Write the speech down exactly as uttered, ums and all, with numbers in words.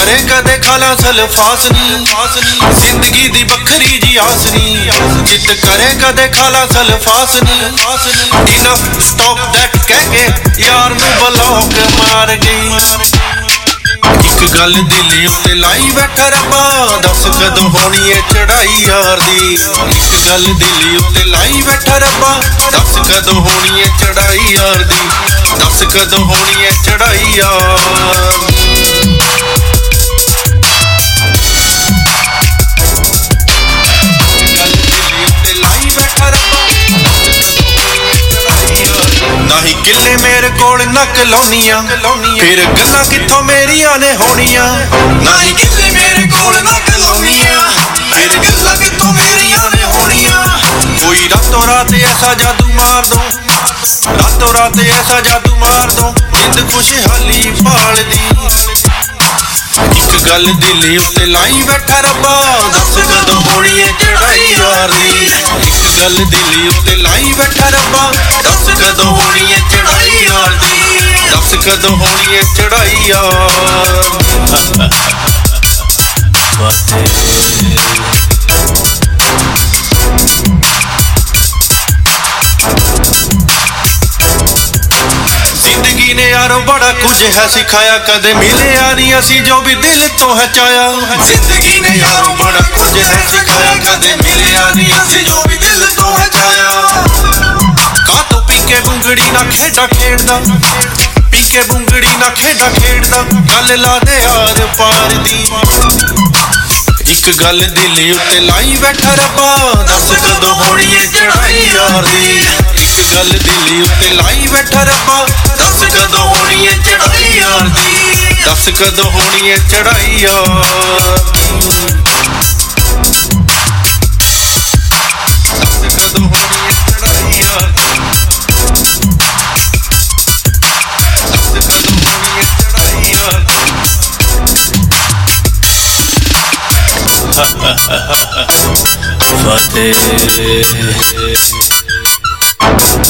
करे कदे खाला सल्फास नी जिंदगी दी बखरी जी आस नी जिद करे कदे खाला सल्फास नी इनफ स्टॉप दैट कह के यार नू ब्लॉक मार गई। एक गल दिल उत्ते लाई बैठा रब्बा दस कदों होनी है चढ़ाई यार दी। एक गल दिल उत्ते लाई बैठा रब्बा दस कदों होनी है चढ़ाई यार दी। दस कदों होनी है चढ़ाई यार। नहीं किले मेरे कोल ना कलोनियां फिर गल्लां कित्थों मेरियां ने होनियां। नहीं किले मेरे कोल ना कलोनियां फिर गल्लां कित्थों मेरियां ने होनियां। कोई रातों रात ऐसा जादू मार दो रातों रात ऐसा जादू मार दो जिंद खुशहाली पाल दी। एक गल दिल उत्ते लाई बैठा रब्बा दस कदों होनी है चढ़ाई यार दी। एक गल दिल उत्ते लाई बैठा रब्बा दस कदों होनी है चढ़ाई यार दी। दस कदों होनी है चढ़ाई यार। जिंदगी ने यारो बड़ा कुछ है सिखाया कदे मिले नहीं असी जो भी दिल तो है चाया। जिंदगी ने यारो बड़ा कुछ है सिखाया कदे मिले नहीं असी जो भी दिल तो है चाया। का तो पी के बुंगड़ी ना खेडा खेड़दा पी के बुंगड़ी ना खेडा खेड़दा गल ला दे यार पार दी। एक गल दिल उत्ते लाई बैठा रब्बा दस कदों होनी है चढ़ाई यार दी। एक गल दिल उत्ते लाई बैठा रब्बा दस कदों होनी है चढ़ाई यार दी। दस कदों होनी है चढ़ाई यार। दस कदों होनी है चढ़ाई यार। दस कदों होनी है चढ़ाई यार। फतेह